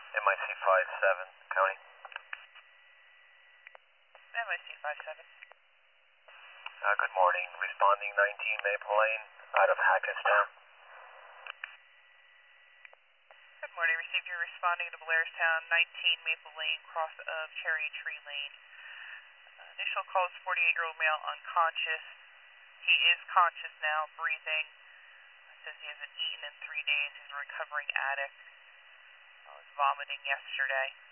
MIC 57, County. MIC 57. Good morning. Responding 19 Maple Lane, out of Hackettstown. Good morning. Received you responding to Blairstown, 19 Maple Lane, cross of Cherry Tree Lane. Initial call is 48-year-old male, unconscious. He is conscious now, breathing. Says he hasn't eaten in 3 days. He's a recovering addict. Was vomiting yesterday.